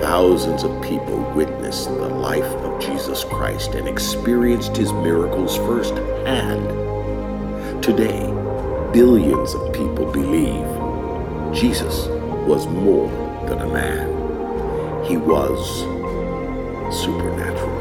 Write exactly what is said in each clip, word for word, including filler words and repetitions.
Thousands of people witnessed the life of Jesus Christ and experienced his miracles firsthand. Today, billions of people believe Jesus was more than a man. He was supernatural.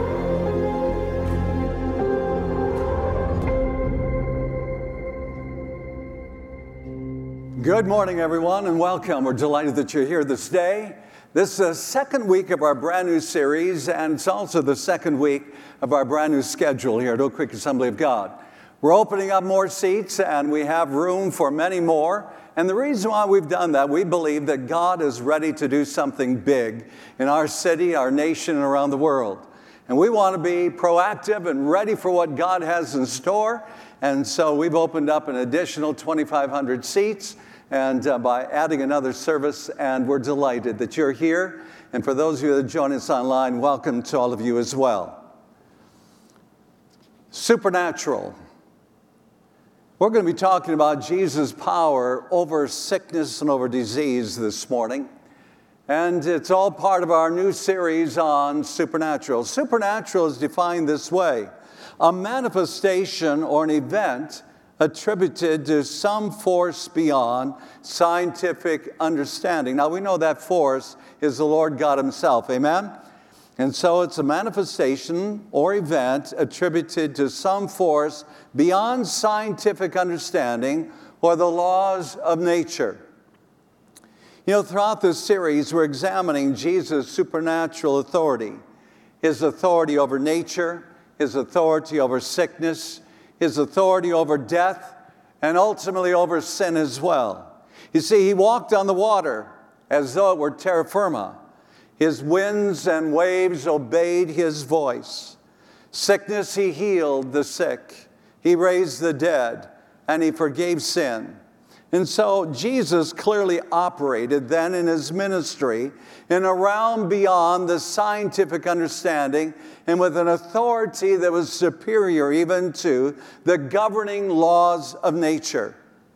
Good morning, everyone, and welcome. We're delighted that you're here this day. This is the second week of our brand new series, and it's also the second week of our brand new schedule here at Oak Creek Assembly of God. We're opening up more seats, and we have room for many more. And the reason why we've done that, we believe that God is ready to do something big in our city, our nation, and around the world. And we want to be proactive and ready for what God has in store. And so we've opened up an additional twenty-five hundred seats. And uh, by adding another service, and we're delighted that you're here. And for those of you that join us online, welcome to all of you as well. Supernatural. We're going to be talking about Jesus' power over sickness and over disease this morning. And it's all part of our new series on supernatural. Supernatural is defined this way: a manifestation or an event attributed to some force beyond scientific understanding. Now, we know that force is the Lord God himself, amen? And so it's a manifestation or event attributed to some force beyond scientific understanding or the laws of nature. You know, throughout this series, we're examining Jesus' supernatural authority, his authority over nature, his authority over sickness, his authority over death, and ultimately over sin as well. You see, he walked on the water as though it were terra firma. His winds and waves obeyed his voice. Sickness, he healed the sick. He raised the dead, and he forgave sin. And so Jesus clearly operated then in his ministry in a realm beyond the scientific understanding and with an authority that was superior even to the governing laws of nature.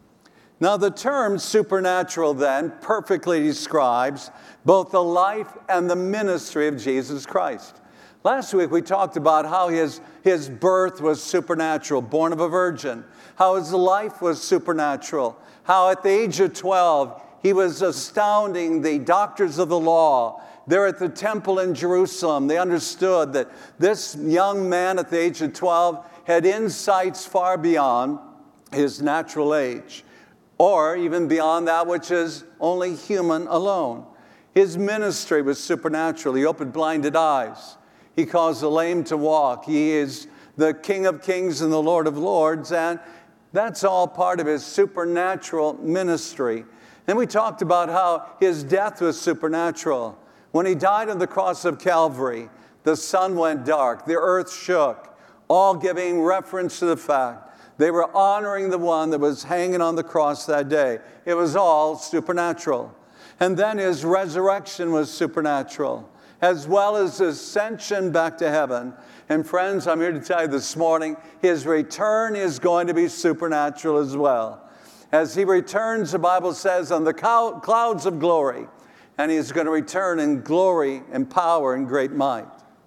Now, the term supernatural then perfectly describes both the life and the ministry of Jesus Christ. Last week we talked about how his, his birth was supernatural, born of a virgin, how his life was supernatural, how at the age of twelve, he was astounding the doctors of the law. They're at the temple in Jerusalem. They understood that this young man at the age of twelve had insights far beyond his natural age, or even beyond that which is only human alone. His ministry was supernatural. He opened blinded eyes. He caused the lame to walk. He is the King of Kings and the Lord of Lords, and that's all part of his supernatural ministry. And we talked about how his death was supernatural. When he died on the cross of Calvary, the sun went dark, the earth shook, all giving reference to the fact they were honoring the one that was hanging on the cross that day. It was all supernatural. And then his resurrection was supernatural, as well as his ascension back to heaven. And friends, I'm here to tell you this morning, his return is going to be supernatural as well. As he returns, the Bible says, on the clouds of glory, and he's going to return in glory and power and great might.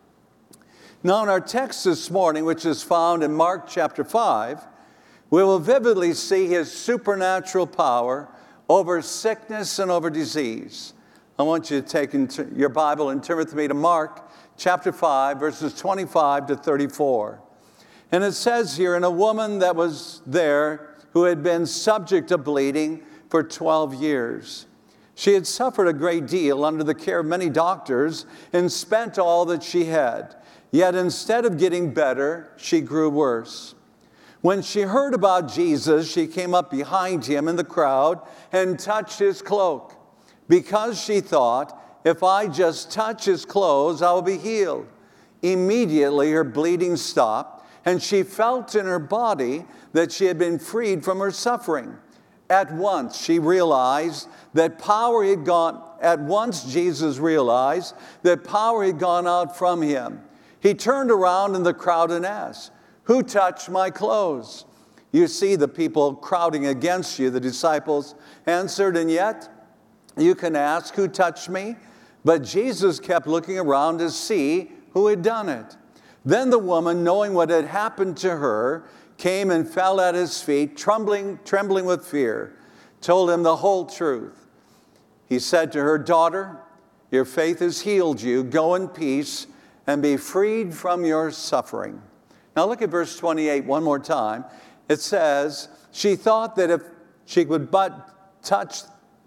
Now, in our text this morning, which is found in Mark chapter five, we will vividly see his supernatural power over sickness and over disease. I want you to take your Bible and turn with me to Mark chapter five, verses twenty-five to thirty-four. And it says here, and a woman that was there who had been subject to bleeding for twelve years. She had suffered a great deal under the care of many doctors and spent all that she had. Yet instead of getting better, she grew worse. When she heard about Jesus, she came up behind him in the crowd and touched his cloak, because she thought, if I just touch his clothes, I will be healed. Immediately her bleeding stopped, and she felt in her body that she had been freed from her suffering. At once she realized that power had gone, at once Jesus realized that power had gone out from him. He turned around in the crowd and asked, "Who touched my clothes?" You see the people crowding against you. The disciples answered, "And yet you can ask, 'Who touched me?'" But Jesus kept looking around to see who had done it. Then the woman, knowing what had happened to her, came and fell at his feet, trembling, trembling with fear, told him the whole truth. He said to her, "Daughter, your faith has healed you. Go in peace and be freed from your suffering." Now look at verse twenty-eight one more time. It says, she thought that if she would but touch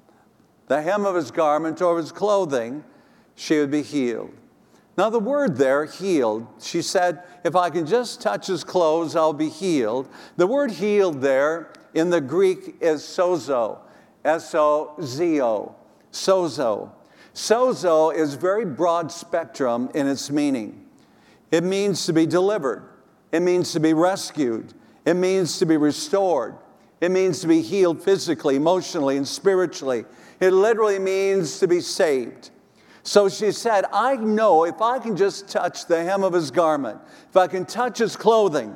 the hem of his garment or his clothing, she would be healed. Now the word there, healed, she said, if I can just touch his clothes, I'll be healed. The word healed there in the Greek is sozo, S O Z O, sozo. Sozo is very broad spectrum in its meaning. It means to be delivered. It means to be rescued. It means to be restored. It means to be healed physically, emotionally, and spiritually. It literally means to be saved. So she said, I know if I can just touch the hem of his garment, if I can touch his clothing,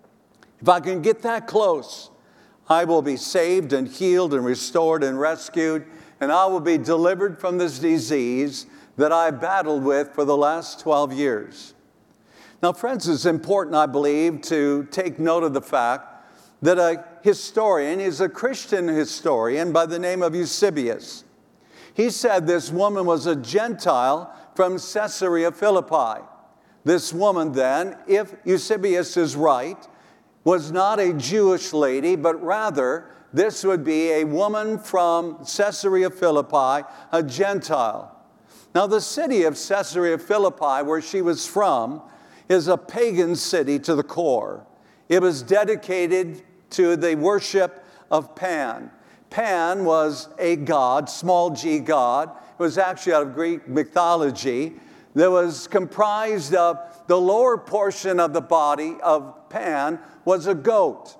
if I can get that close, I will be saved and healed and restored and rescued, and I will be delivered from this disease that I battled with for the last twelve years. Now, friends, it's important, I believe, to take note of the fact that a historian is a Christian historian by the name of Eusebius. He said this woman was a Gentile from Caesarea Philippi. This woman then, if Eusebius is right, was not a Jewish lady, but rather this would be a woman from Caesarea Philippi, a Gentile. Now, the city of Caesarea Philippi, where she was from, is a pagan city to the core. It was dedicated to the worship of Pan. Pan was a god, small g god. It was actually out of Greek mythology. That was comprised of the lower portion of the body of Pan was a goat.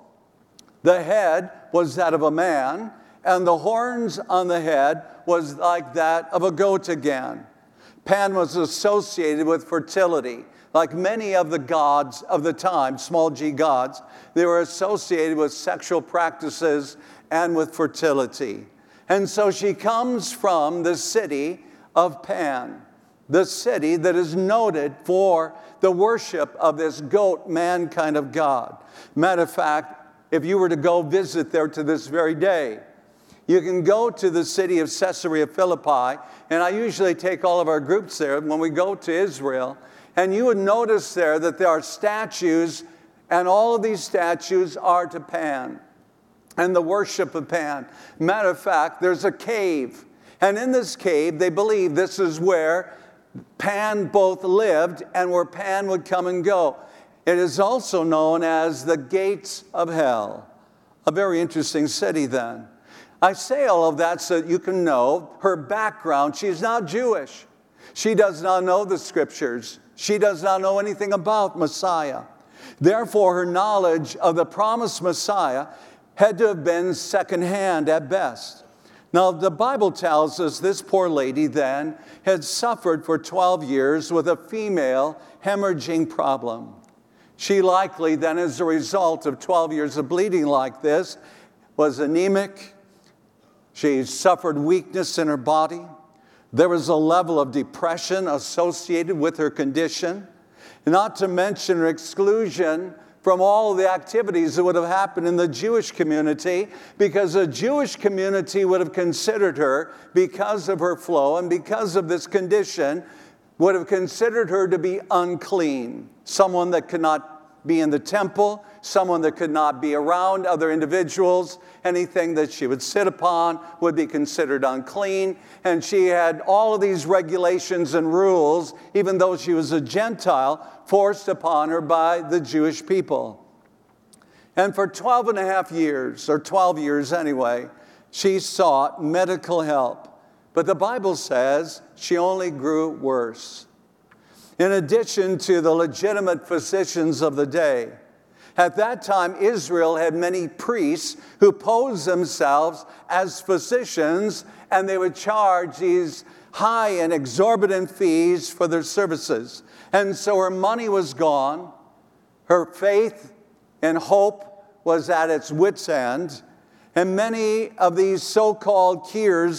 The head was that of a man, and the horns on the head was like that of a goat again. Pan was associated with fertility. Like many of the gods of the time, small g gods, they were associated with sexual practices and with fertility. And so she comes from the city of Pan, the city that is noted for the worship of this goat man kind of god. Matter of fact, if you were to go visit there to this very day, you can go to the city of Caesarea Philippi, and I usually take all of our groups there when we go to Israel, and you would notice there that there are statues, and all of these statues are to Pan and the worship of Pan. Matter of fact, there's a cave, and in this cave, they believe this is where Pan both lived and where Pan would come and go. It is also known as the Gates of Hell. A very interesting city then. I say all of that so that you can know her background. She's not Jewish. She does not know the scriptures. She does not know anything about Messiah. Therefore, her knowledge of the promised Messiah had to have been secondhand at best. Now, the Bible tells us this poor lady then had suffered for twelve years with a female hemorrhaging problem. She likely then, as a result of twelve years of bleeding like this, was anemic. She suffered weakness in her body. There was a level of depression associated with her condition, not to mention her exclusion from all the activities that would have happened in the Jewish community, because the Jewish community would have considered her, because of her flow and because of this condition, would have considered her to be unclean, someone that could not be in the temple, someone that could not be around other individuals. Anything that she would sit upon would be considered unclean. And she had all of these regulations and rules, even though she was a Gentile, forced upon her by the Jewish people. And for twelve and a half years, or twelve years anyway, she sought medical help. But the Bible says she only grew worse. In addition to the legitimate physicians of the day, at that time, Israel had many priests who posed themselves as physicians, and they would charge these high and exorbitant fees for their services. And so her money was gone. Her faith and hope was at its wit's end. And many of these so-called cures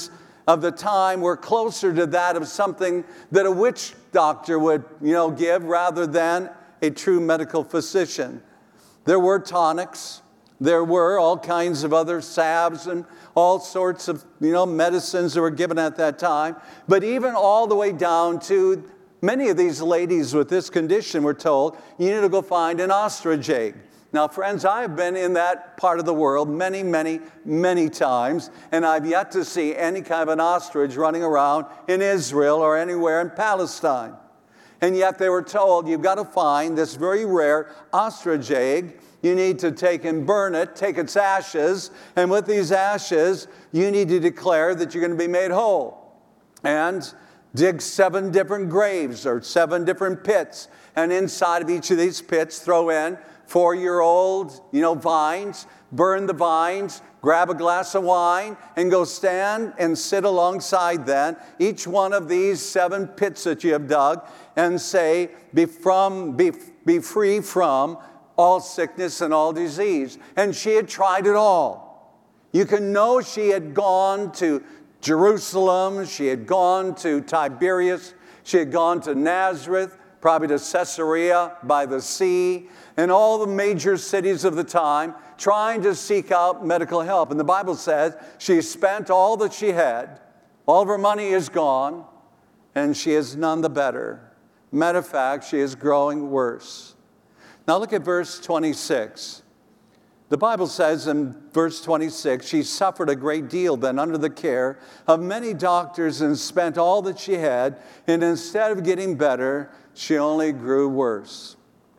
of the time were closer to that of something that a witch doctor would, you know, give rather than a true medical physician. There were tonics. There were all kinds of other salves and all sorts of, you know, medicines that were given at that time. But even all the way down to many of these ladies with this condition were told, you need to go find an ostrich egg. Now, friends, I've been in that part of the world many, many, many times, and I've yet to see any kind of an ostrich running around in Israel or anywhere in Palestine. And yet they were told, you've got to find this very rare ostrich egg. You need to take and burn it, take its ashes, and with these ashes, you need to declare that you're going to be made whole. And dig seven different graves or seven different pits, and inside of each of these pits, throw in four-year-old, you know, vines, burn the vines, grab a glass of wine, and go stand and sit alongside then each one of these seven pits that you have dug, and say, be, from, be, be free from all sickness and all disease. And she had tried it all. You can know she had gone to Jerusalem, she had gone to Tiberias, she had gone to Nazareth, probably to Caesarea by the sea, and all the major cities of the time, trying to seek out medical help. And the Bible says she spent all that she had, all of her money is gone, and she is none the better. Matter of fact, she is growing worse. Now look at verse twenty-six. The Bible says in verse twenty-six, she suffered a great deal then under the care of many doctors and spent all that she had, and instead of getting better, she only grew worse.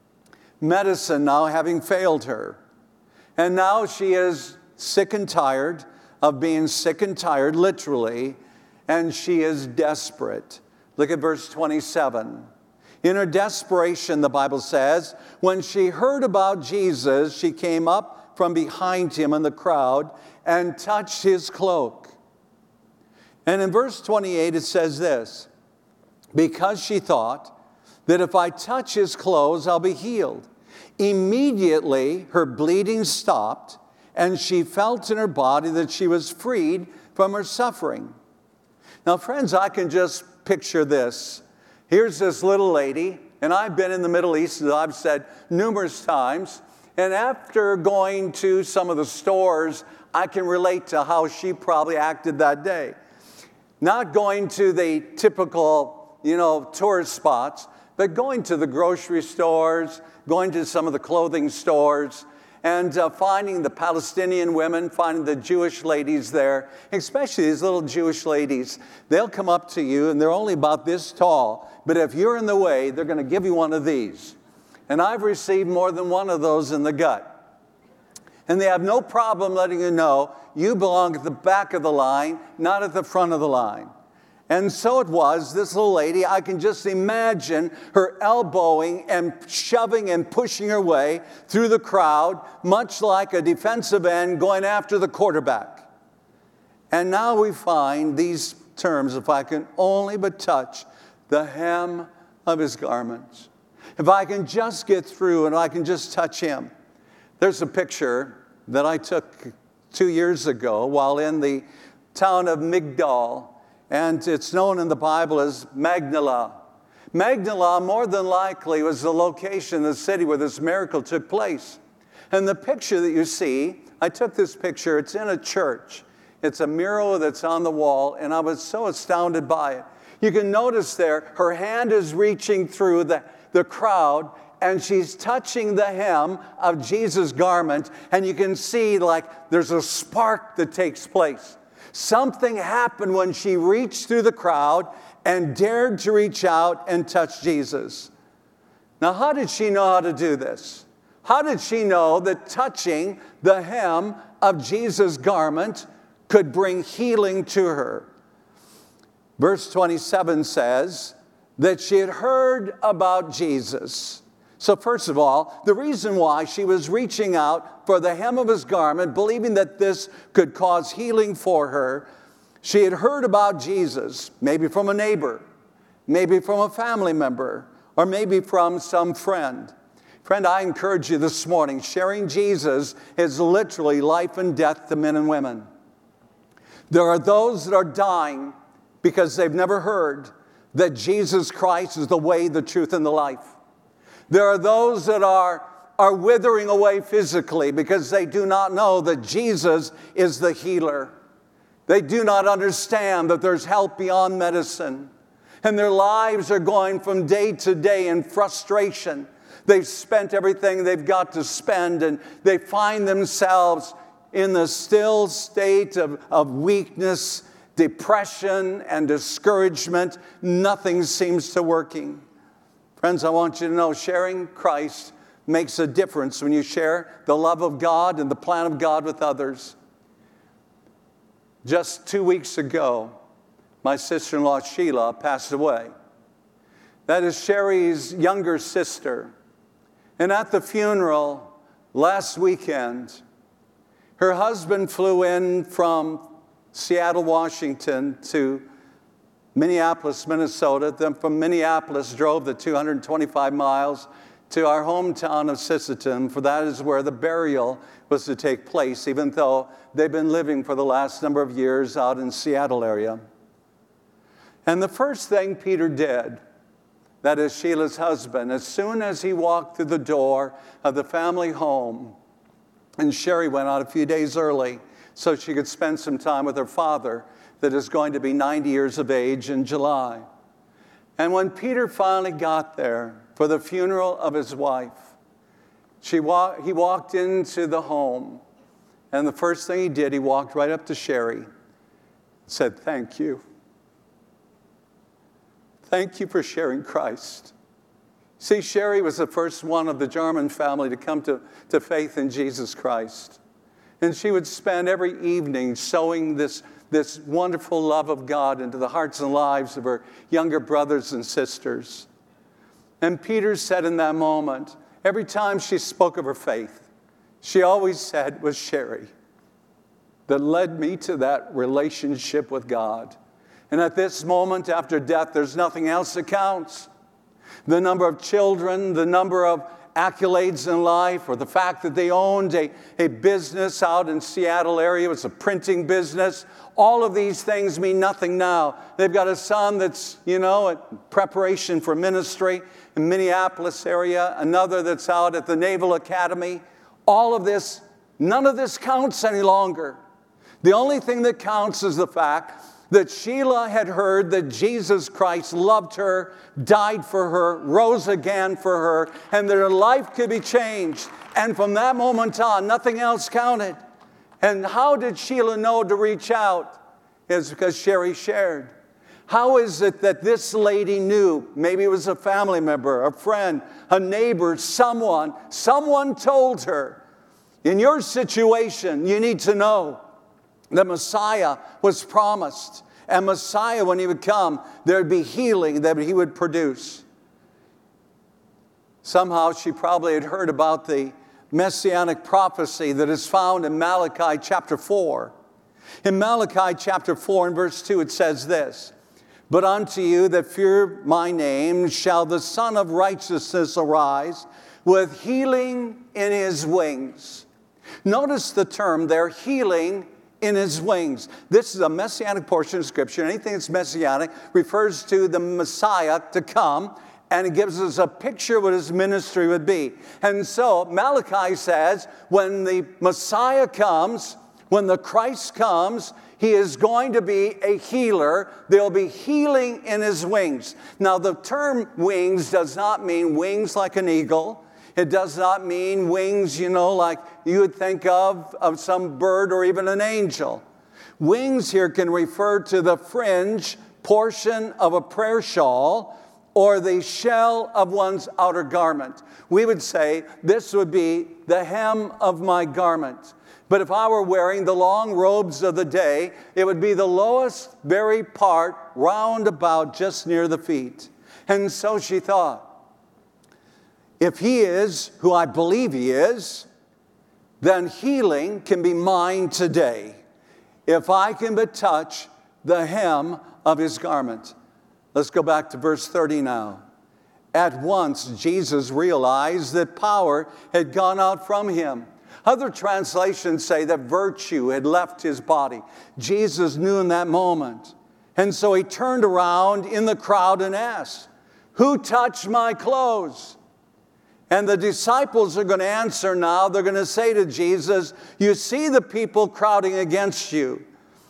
Medicine now having failed her, and now she is sick and tired of being sick and tired, literally, and she is desperate. Look at verse twenty-seven. In her desperation, the Bible says, when she heard about Jesus, she came up from behind him in the crowd and touched his cloak. And in verse twenty-eight, it says this, because she thought that if I touch his clothes, I'll be healed. Immediately, her bleeding stopped, and she felt in her body that she was freed from her suffering. Now, friends, I can just picture this. Here's this little lady, and I've been in the Middle East, as I've said numerous times, and after going to some of the stores, I can relate to how she probably acted that day. Not going to the typical, you know, tourist spots, but going to the grocery stores, going to some of the clothing stores, and uh, finding the Palestinian women, finding the Jewish ladies there, especially these little Jewish ladies. They'll come up to you, and they're only about this tall, but if you're in the way, they're going to give you one of these. And I've received more than one of those in the gut. And they have no problem letting you know you belong at the back of the line, not at the front of the line. And so it was, this little lady, I can just imagine her elbowing and shoving and pushing her way through the crowd, much like a defensive end going after the quarterback. And now we find these terms, if I can only but touch the hem of his garments. If I can just get through and I can just touch him. There's a picture that I took two years ago while in the town of Migdal. And it's known in the Bible as Magdala. Magdala, more than likely, was the location in the city where this miracle took place. And the picture that you see, I took this picture, it's in a church. It's a mural that's on the wall, and I was so astounded by it. You can notice there, her hand is reaching through the, the crowd, and she's touching the hem of Jesus' garment, and you can see like there's a spark that takes place. Something happened when she reached through the crowd and dared to reach out and touch Jesus. Now, how did she know how to do this? How did she know that touching the hem of Jesus' garment could bring healing to her? Verse twenty-seven says that she had heard about Jesus. So first of all, the reason why she was reaching out for the hem of his garment, believing that this could cause healing for her, she had heard about Jesus, maybe from a neighbor, maybe from a family member, or maybe from some friend. Friend, I encourage you this morning, sharing Jesus is literally life and death to men and women. There are those that are dying because they've never heard that Jesus Christ is the way, the truth, and the life. There are those that are, are withering away physically because they do not know that Jesus is the healer. They do not understand that there's help beyond medicine. And their lives are going from day to day in frustration. They've spent everything they've got to spend, and they find themselves in the still state of, of weakness, depression, and discouragement. Nothing seems to working. Friends, I want you to know sharing Christ makes a difference when you share the love of God and the plan of God with others. Just two weeks ago, my sister-in-law Sheila passed away. That is Sherry's younger sister. And at the funeral last weekend, her husband flew in from Seattle, Washington to Minneapolis, Minnesota. Then from Minneapolis drove the two hundred twenty-five miles to our hometown of Sisseton, for that is where the burial was to take place, even though they've been living for the last number of years out in Seattle area. And the first thing Peter did, that is Sheila's husband, as soon as he walked through the door of the family home, and Sherry went out a few days early so she could spend some time with her father that is going to be ninety years of age in July. And when Peter finally got there for the funeral of his wife, she wa- he walked into the home, and the first thing he did, he walked right up to Sherry and said, "Thank you. Thank you for sharing Christ." See, Sherry was the first one of the German family to come to, to faith in Jesus Christ. And she would spend every evening sowing this, this wonderful love of God into the hearts and lives of her younger brothers and sisters. And Peter said in that moment, every time she spoke of her faith, she always said, "It was Sherry that led me to that relationship with God." And at this moment after death, there's nothing else that counts. The number of children, the number of accolades in life, or the fact that they owned a, a business out in Seattle area. It was a printing business. All of these things mean nothing now. They've got a son that's, you know, at preparation for ministry in Minneapolis area, another that's out at the Naval Academy. All of this, none of this counts any longer. The only thing that counts is the fact that Sheila had heard that Jesus Christ loved her, died for her, rose again for her, and that her life could be changed. And from that moment on, nothing else counted. And how did Sheila know to reach out? It's because Sherry shared. How is it that this lady knew? Maybe it was a family member, a friend, a neighbor, someone. Someone told her, in your situation, you need to know the Messiah was promised. And Messiah, when he would come, there would be healing that he would produce. Somehow she probably had heard about the messianic prophecy that is found in Malachi chapter four. In Malachi chapter four and verse two, it says this, "But unto you that fear my name shall the Son of Righteousness arise with healing in his wings." Notice the term there, healing in his wings. This is a messianic portion of Scripture. Anything that's messianic refers to the Messiah to come, and it gives us a picture of what his ministry would be. And so Malachi says, when the Messiah comes, when the Christ comes, he is going to be a healer. There'll be healing in his wings. Now, the term wings does not mean wings like an eagle. It does not mean wings, you know, like you would think of, of some bird or even an angel. Wings here can refer to the fringe portion of a prayer shawl or the shell of one's outer garment. We would say this would be the hem of my garment. But if I were wearing the long robes of the day, it would be the lowest very part round about just near the feet. And so she thought, if he is who I believe he is, then healing can be mine today if I can but touch the hem of his garment. Let's go back to verse thirty now. At once Jesus realized that power had gone out from him. Other translations say that virtue had left his body. Jesus knew in that moment. And so he turned around in the crowd and asked, "Who touched my clothes?" And the disciples are going to answer now. They're going to say to Jesus, "You see the people crowding against you."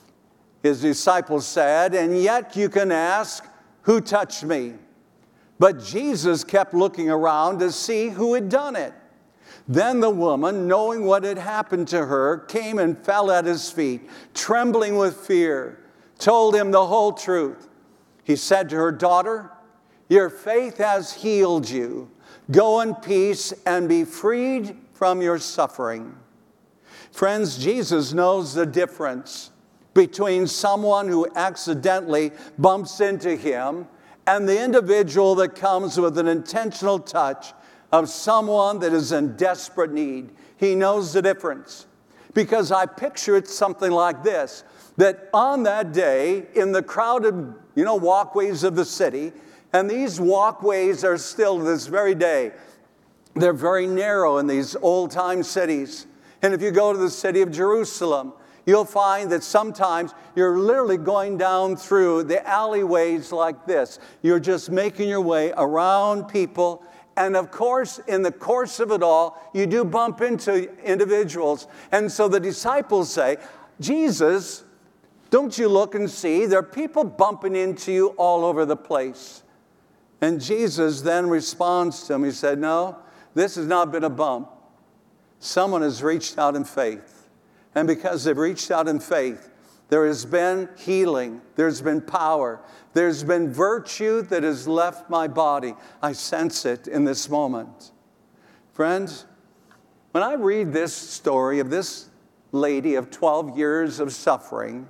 His disciples said, "And yet you can ask, 'Who touched me?'" But Jesus kept looking around to see who had done it. Then the woman, knowing what had happened to her, came and fell at his feet, trembling with fear, told him the whole truth. He said to her, "Daughter, your faith has healed you. Go in peace and be freed from your suffering." Friends, Jesus knows the difference between someone who accidentally bumps into him and the individual that comes with an intentional touch of someone that is in desperate need. He knows the difference. Because I picture it something like this, that on that day, in the crowded, you know, walkways of the city, and these walkways are still to this very day, they're very narrow in these old-time cities. And if you go to the city of Jerusalem, you'll find that sometimes you're literally going down through the alleyways like this. You're just making your way around people. And of course, in the course of it all, you do bump into individuals. And so the disciples say, "Jesus, don't you look and see? There are people bumping into you all over the place." And Jesus then responds to him. He said, "No, this has not been a bump. Someone has reached out in faith. And because they've reached out in faith, there has been healing. There's been power. There's been virtue that has left my body. I sense it in this moment." Friends, when I read this story of this lady of twelve years of suffering,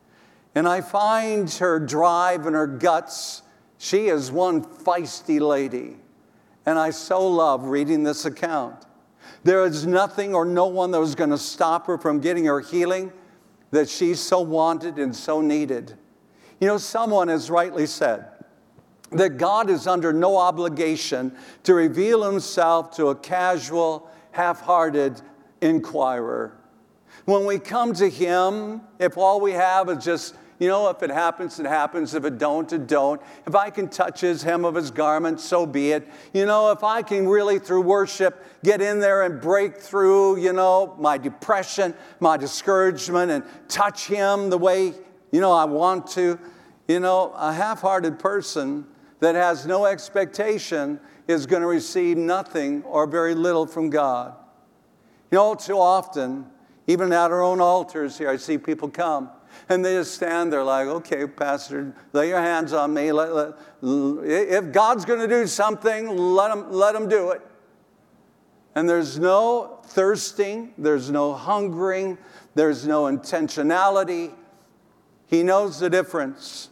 and I find her drive and her guts, she is one feisty lady. And I so love reading this account. There is nothing or no one that was going to stop her from getting her healing that she so wanted and so needed. You know, someone has rightly said that God is under no obligation to reveal himself to a casual, half-hearted inquirer. When we come to him, if all we have is just, you know, if it happens, it happens. If it don't, it don't. If I can touch his hem of his garment, so be it. You know, if I can really, through worship, get in there and break through, you know, my depression, my discouragement, and touch him the way, you know, I want to. You know, a half-hearted person that has no expectation is going to receive nothing or very little from God. You know, too often, even at our own altars here, I see people come. And they just stand there like, "Okay, Pastor, lay your hands on me. Let, let, if God's going to do something, let him, let him do it." And there's no thirsting. There's no hungering. There's no intentionality. He knows the difference.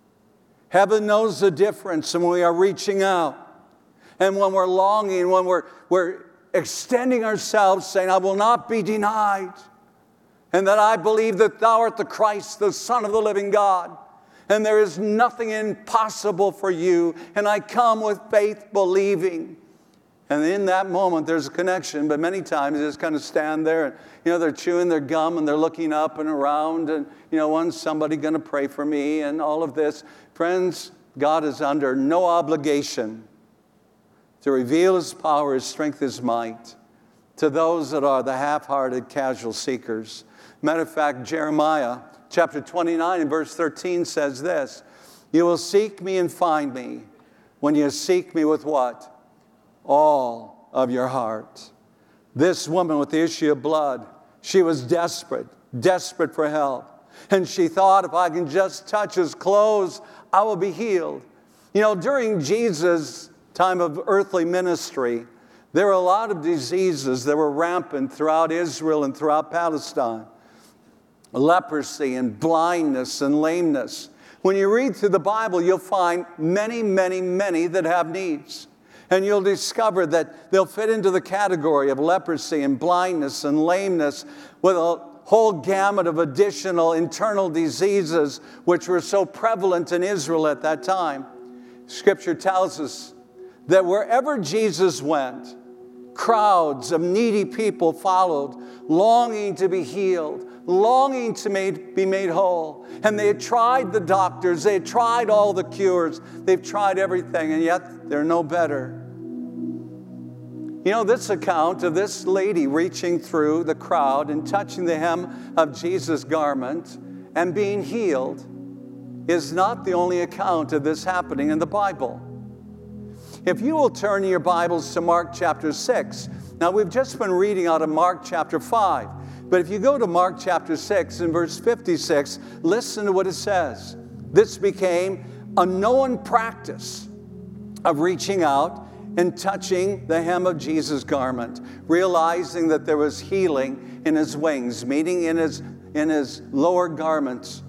Heaven knows the difference when we are reaching out. And when we're longing, when we're, we're extending ourselves, saying, "I will not be denied. And that I believe that thou art the Christ, the Son of the living God. And there is nothing impossible for you. And I come with faith believing." And in that moment, there's a connection. But many times, they just kind of stand there. And, you know, they're chewing their gum and they're looking up and around. And, you know, when's somebody going to pray for me? And all of this. Friends, God is under no obligation to reveal his power, his strength, his might to those that are the half-hearted, casual seekers. Matter of fact, Jeremiah chapter twenty-nine and verse thirteen says this: "You will seek me and find me when you seek me with" what? "All of your heart." This woman with the issue of blood, she was desperate, desperate for help. And she thought, if I can just touch his clothes, I will be healed. You know, during Jesus' time of earthly ministry, there were a lot of diseases that were rampant throughout Israel and throughout Palestine. Leprosy and blindness and lameness. When you read through the Bible, you'll find many, many, many that have needs. And you'll discover that they'll fit into the category of leprosy and blindness and lameness with a whole gamut of additional internal diseases which were so prevalent in Israel at that time. Scripture tells us that wherever Jesus went, crowds of needy people followed, longing to be healed, longing to made, be made whole. And they had tried the doctors, they had tried all the cures, they've tried everything, and yet they're no better. You know, this account of this lady reaching through the crowd and touching the hem of Jesus' garment and being healed is not the only account of this happening in the Bible. If you will turn your Bibles to Mark chapter six. Now, we've just been reading out of Mark chapter five. But if you go to Mark chapter six and verse fifty-six, listen to what it says. This became a known practice of reaching out and touching the hem of Jesus' garment, realizing that there was healing in his wings, meaning in his, in his lower garments.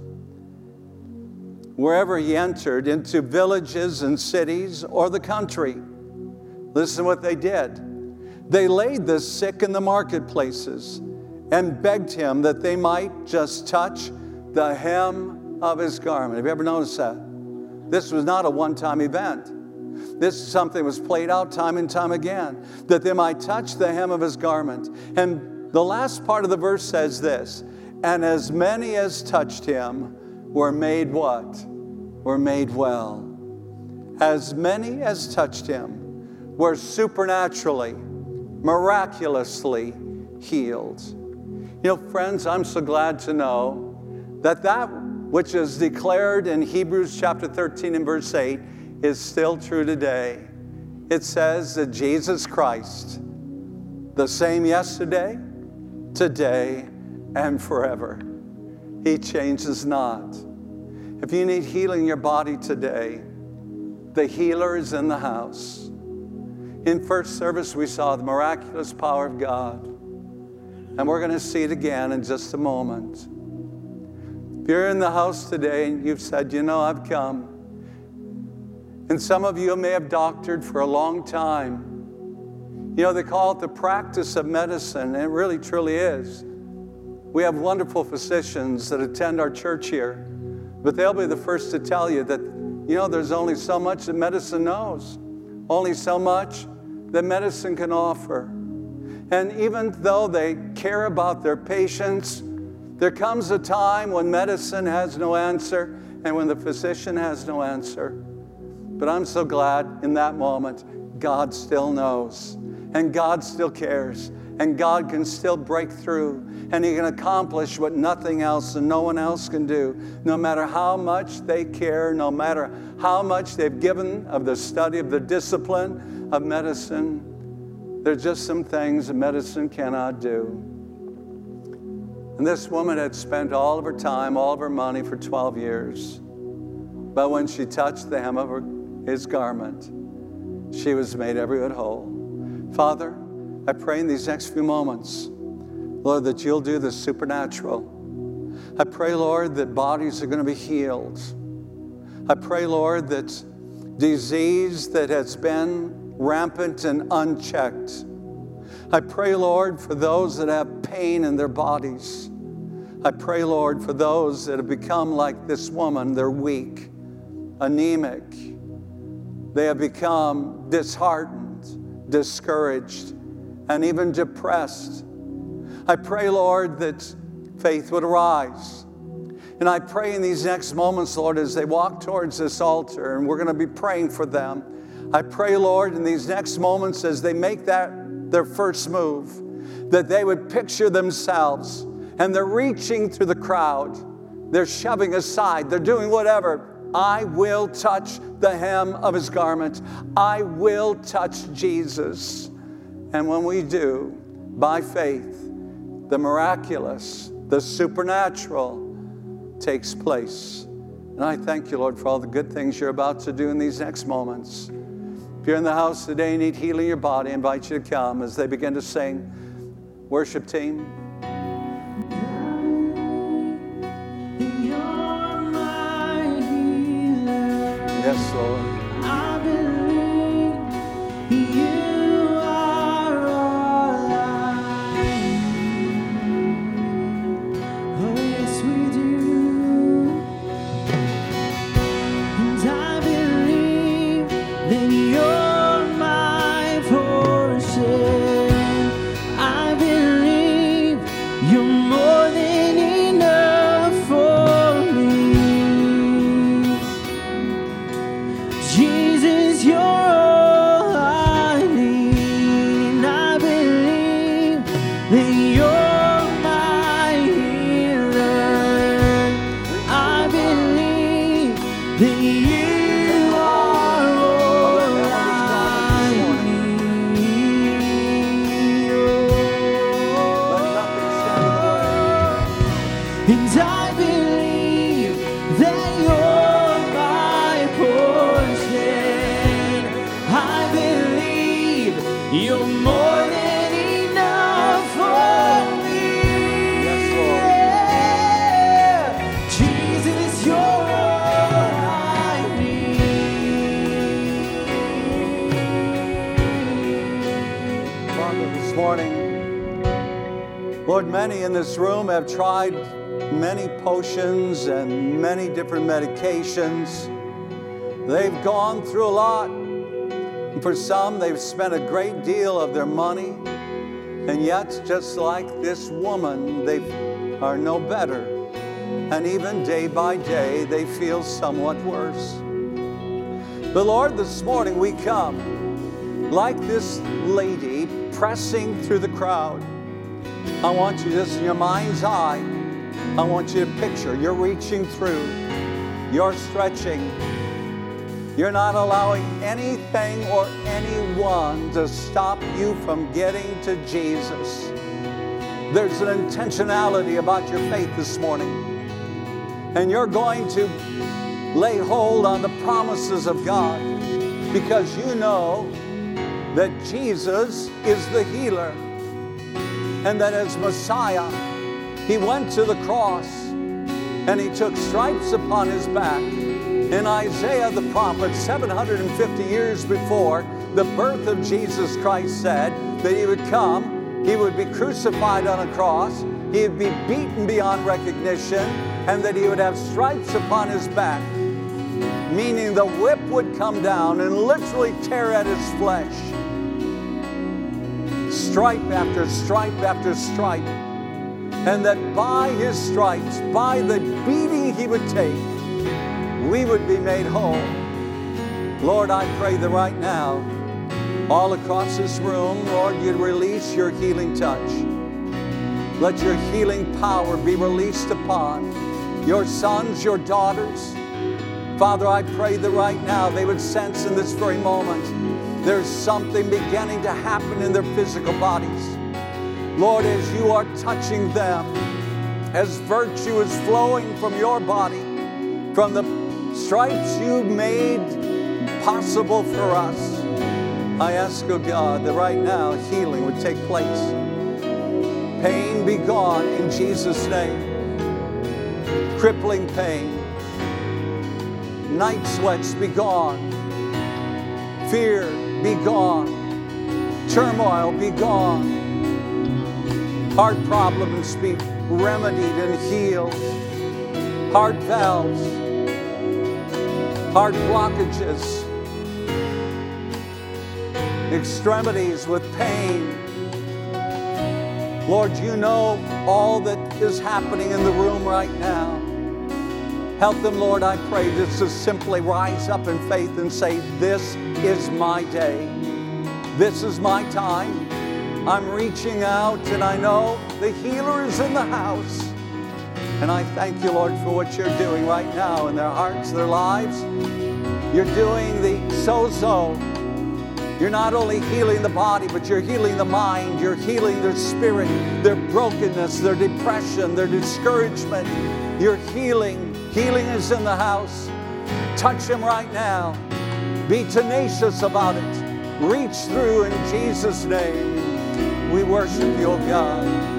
Wherever he entered, into villages and cities or the country, listen to what they did. They laid the sick in the marketplaces and begged him that they might just touch the hem of his garment. Have you ever noticed that? This was not a one-time event. This is something that was played out time and time again, that they might touch the hem of his garment. And the last part of the verse says this, and as many as touched him were made what? Were made well. As many as touched him were supernaturally, miraculously healed. You know, friends, I'm so glad to know that that which is declared in Hebrews chapter thirteen and verse eight is still true today. It says that Jesus Christ, the same yesterday, today, and forever. He changes not. If you need healing in your body today, the healer is in the house. In first service, we saw the miraculous power of God. And we're going to see it again in just a moment. If you're in the house today and you've said, you know, I've come. And some of you may have doctored for a long time. You know, they call it the practice of medicine, and it really, truly is. We have wonderful physicians that attend our church here, but they'll be the first to tell you that, you know, there's only so much that medicine knows, only so much that medicine can offer. And even though they care about their patients, there comes a time when medicine has no answer and when the physician has no answer. But I'm so glad in that moment, God still knows, and God still cares, and God can still break through, and He can accomplish what nothing else and no one else can do, no matter how much they care, no matter how much they've given of the study of the discipline of medicine. There's just some things that medicine cannot do. And this woman had spent all of her time, all of her money for twelve years. But when she touched the hem of her, his garment, she was made every bit whole. Father, I pray in these next few moments, Lord, that you'll do the supernatural. I pray, Lord, that bodies are going to be healed. I pray, Lord, that disease that has been rampant and unchecked. I pray, Lord, for those that have pain in their bodies. I pray, Lord, for those that have become like this woman. They're weak, anemic. They have become disheartened, discouraged, and even depressed. I pray, Lord, that faith would arise. And I pray in these next moments, Lord, as they walk towards this altar, and we're going to be praying for them. I pray, Lord, in these next moments as they make that their first move, that they would picture themselves, and they're reaching through the crowd. They're shoving aside. They're doing whatever. I will touch the hem of his garment. I will touch Jesus. And when we do, by faith, the miraculous, the supernatural takes place. And I thank you, Lord, for all the good things you're about to do in these next moments. If you're in the house today and need healing in your body, I invite you to come as they begin to sing. Worship team. Yes, Lord. I believe you are all I need. Oh, yes, we do. And I believe that you're my portion. then you are all I need. Let nothing stand in the way. And I believe that you're my portion. I believe you're more than enough for me. Yes, Lord. Yeah. Jesus, you're all I need. Father, this morning, Lord, many in this room have tried many potions and many different medications. They've gone through a lot. And for some, they've spent a great deal of their money. And yet, just like this woman, they are no better. And even day by day, they feel somewhat worse. But Lord, this morning we come like this lady pressing through the crowd. I want you just in your mind's eye, I want you to picture you're reaching through, you're stretching. You're not allowing anything or anyone to stop you from getting to Jesus. There's an intentionality about your faith this morning. And you're going to lay hold on the promises of God because you know that Jesus is the healer. And that as Messiah, He went to the cross and He took stripes upon His back. In Isaiah the prophet, seven hundred fifty years before the birth of Jesus Christ, said that He would come, He would be crucified on a cross, He would be beaten beyond recognition, and that He would have stripes upon His back, meaning the whip would come down and literally tear at His flesh. Stripe after stripe after stripe. And that by His stripes, by the beating He would take, we would be made whole. Lord, I pray that right now, all across this room, Lord, you'd release your healing touch. Let your healing power be released upon your sons, your daughters. Father, I pray that right now they would sense in this very moment there's something beginning to happen in their physical bodies. Lord, as you are touching them, as virtue is flowing from your body, from the stripes you made possible for us, I ask, oh God, that right now healing would take place. Pain be gone in Jesus' name. Crippling pain. Night sweats be gone. Fear be gone. Turmoil be gone. Heart problems be remedied and healed. Heart valves. Heart blockages. Extremities with pain. Lord, you know all that is happening in the room right now. Help them, Lord, I pray, just to simply rise up in faith and say, this is my day. This is my time. I'm reaching out, and I know the healer is in the house. And I thank you, Lord, for what you're doing right now in their hearts, their lives. You're doing the sozo. You're not only healing the body, but you're healing the mind. You're healing their spirit, their brokenness, their depression, their discouragement. You're healing. Healing is in the house. Touch them right now. Be tenacious about it. Reach through in Jesus' name. We worship you, oh God.